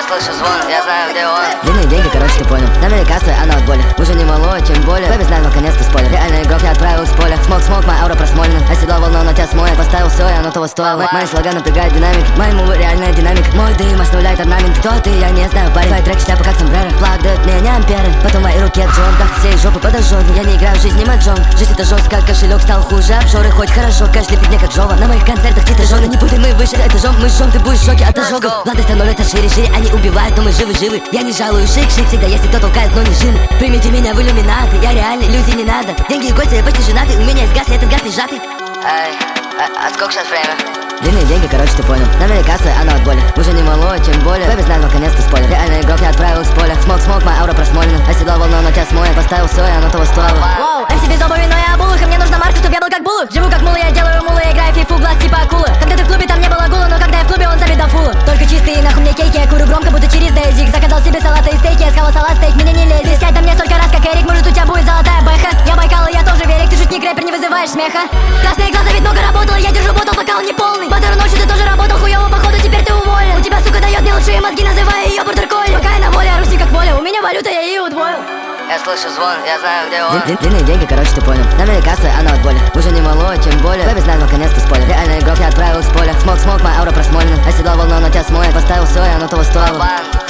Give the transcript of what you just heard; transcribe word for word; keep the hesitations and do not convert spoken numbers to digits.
слышу звон, я знаю, где он. Длинные деньги, короче, ты понял. Наверняка стоит она от боли. Уже не малой, тем более. Бэби знает, наконец-то спойлер. Реальный игрок, я отправил с поля. Смок-смок, моя аура просмолена. Оседлал волну, но тебя смоет. Поставил все, и оно того стоило. Мои слога напрягают динамик. Мои мувы реальная динамика. Мой дым оставляет орнамент. Кто ты, я не знаю, парень. Твои треки шляпа как сомбреро. Плаг дает мне не амперы. Потом мои руки от Джон. Так всей жопы подожжен. Я не играю в жизнь, не маджон. Жизнь это жестко, кошелек стал хуже обжоры. Хоть хорошо, кэш лепит мне как жова. На моих концертах чьи-то жены. Не путай, мы выше этажом. Мы жжем, ты будешь в шоке от ожогов. Влады становятся шире, шире. Они убивают, но мы живы-живы. Я не жалую, шик-шик. Всегда есть кто толкает, но не жим. Примите меня в иллюминаты. Я реальный, иллюзий не надо. Деньги и кольца, я почти женатый. У меня есть газ, и этот газ не сжатый. Эй, а, а сколько сейчас время? Длинные деньги, короче, ты понял. Наверняка стоит она от боли. Уже не малой, тем более. Бэби знает, наконец-то спойлер. Реальный игрок, я отправил с поля. Смок-смок, моя аура просмолена. Оседлал волну, но тебя смоет. Поставил все, и оно того стоило. Воу, эм си без обуви, но я обулых. И мне нужна марка, чтоб я был как Булу. Живу как мулы, я делаю мулы, играю в фифу, глаз типа акулы. Когда ты в клубе, там не было гула, но когда я в клубе, он забит до фула. Только чистые, нахуй мне кейки, я курю громко, будто через дейзик. Заказал себе салаты и стейки, я схавал салат, стейк, меня не лезет. Сядь там мне столько раз, как Эрик, может у тебя будет золотая бэха. Я Байкал, и я тоже велик, ты шутник, рэпер, не вызываешь смеха. Красные глаза, ведь много работал, я держу ботл, пока он не полный. Базару ночью ты тоже работал, хуёво, походу, теперь ты уволен. У тебя, сука, дает мне лучшие мозги, называя ее бордер-колли. Пока я на воле, ору с ней как воля, у меня валюта, я ее удвоил. Я слышу звон, я знаю, где он. Длин- Длинные деньги, короче, ты понял. Наверняка стоит она от боли. Уже не малой, тем более. Бэби знает, наконец-то спойлер. Реальный игрок, я отправил с поля. Смок-смок, моя аура просмолена. Оседлал волну, но тебя смоет. Поставил все, и оно того стоило. Бан.